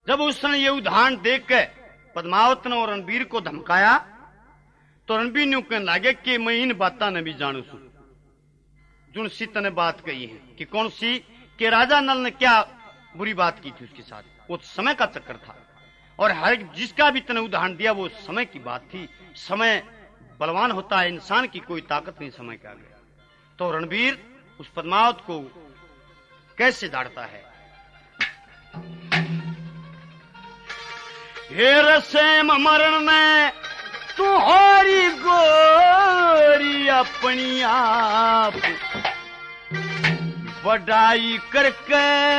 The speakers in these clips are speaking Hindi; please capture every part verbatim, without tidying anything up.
जब उसने ये उदाहरण देख के पद्मावत ने और रणबीर को धमकाया तो रणबीर ने कहने लगे कि मैं इन बातों ने भी जानू सू जो सीता ने बात कही है कि कौन सी कि राजा नल ने क्या बुरी बात की थी उसके साथ। वो समय का चक्कर था और हर जिसका भी तने उदाहरण दिया वो समय की बात थी। समय बलवान होता है, इंसान की कोई ताकत नहीं समय के आगे। तो रणबीर उस पद्मावत को कैसे दाड़ता है। हेर सेम मरण ने तुम्हारी गोरी अपनी आप बढ़ाई करके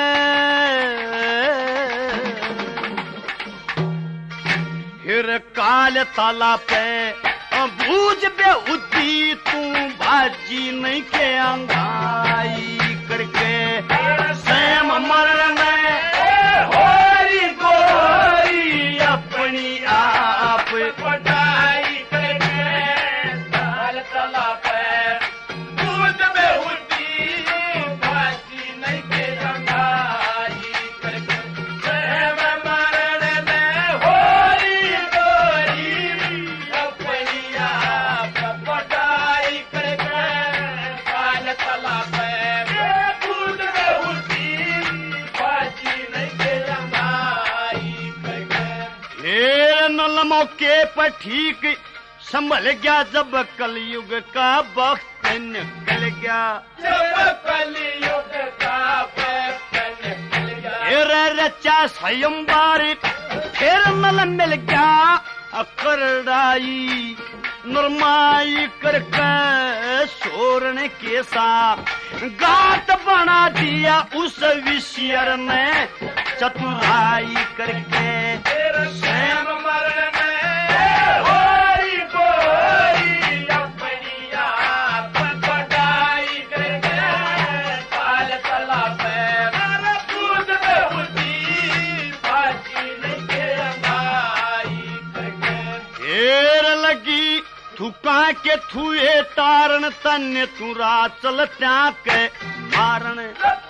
फिर काल ताला पे भूज बे उदी तू भाजी नहीं के अंगाई करके सेम मरण में होरी गोरी अपनी आप बढ़ाई करके काल ताला पे भूज बे उदी भाजी नहीं के अंगाई करके सेम मरण में होरी गोरी अपनी आप बढ़ाई करके काल ताला पे भूज बे उदी भाजी नहीं के अंगाई करके। हेर नल मौके पर ठीक संभल गया जब कलयुग का वक्त निकल गया, जब कलयुग का वक्त निकल गया। हेर रचा स्वयंवर फिर नल मिल गया अकरड़ाई नरमाई करके सोरने के साथ गात बना दिया उस विषयर ने चतुराई करके सेम मरण में होरी गोरी अपनी आप बढ़ाई करके काल तला पे दूध में उदी भाजी नहीं के अंगाई करके। हेर लगी थुका के थुए तारण तन्य तुरा चल त्या के मारण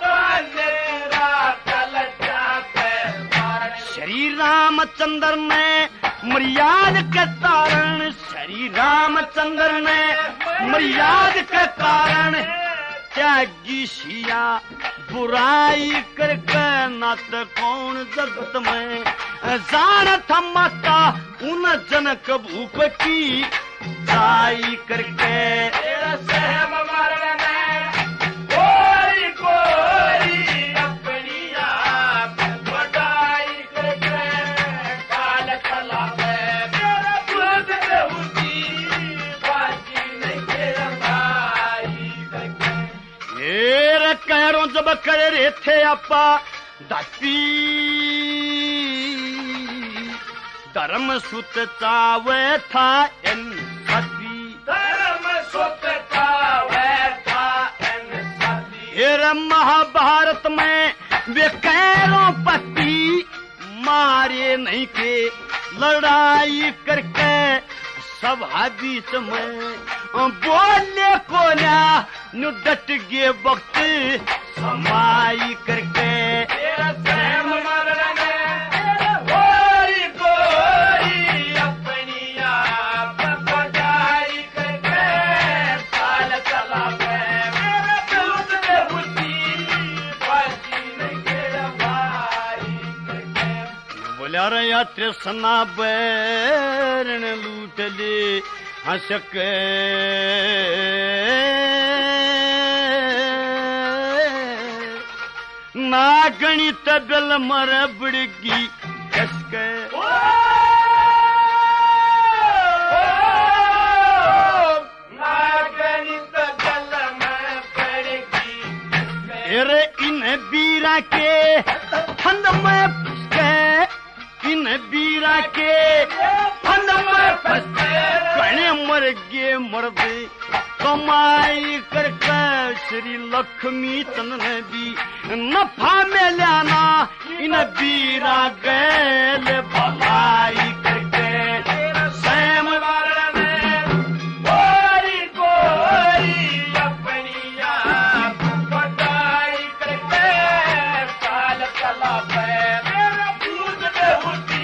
श्री रामचंद्र ने मर्याद के तारण श्री रामचंद्र ने मर्याद के कारण त्यागी सिया बुराई करके नत कौन जगत में जान थमाता उन जनक भूप की जाई करके सहम मरण गोरी गोरी अपनी आप बढ़ाई करके काल तला पे दूध में उदी भाजी नहीं के अंगाई करके। हेर कैरों जब कर रहे थे अपा दाती धर्म सुत चावे था इन सती धर्म सुत चावे था इन सती। हेर महाभारत में वे कैरों पति मारे नहीं के लड़ाई करके सभा बीच में बोले को ना नु डट गए वक्त समाई करके सेम मरण होरी गोरी अपनी आप बढ़ाई करके काल तला पे दूध में उदी भाजी नहीं के अंगाई करके। बोला रे यात्रा सना बैरण लूट ले हंसक ना गणित बिल मर बिड़गी कसके ना गणित बिल मर बिड़गी। अरे इन बीरा के फंद में फंसके इन बीरा के फंद में फंसके कणे मर गे मर्द कमाई करके श्री लक्ष्मी चंद ने भी नफा में लाना इन बीरा गैल भलाई करके सेम मरण गोरी गोरी अपनी आप बढ़ाई करके काल तला पे दूध होके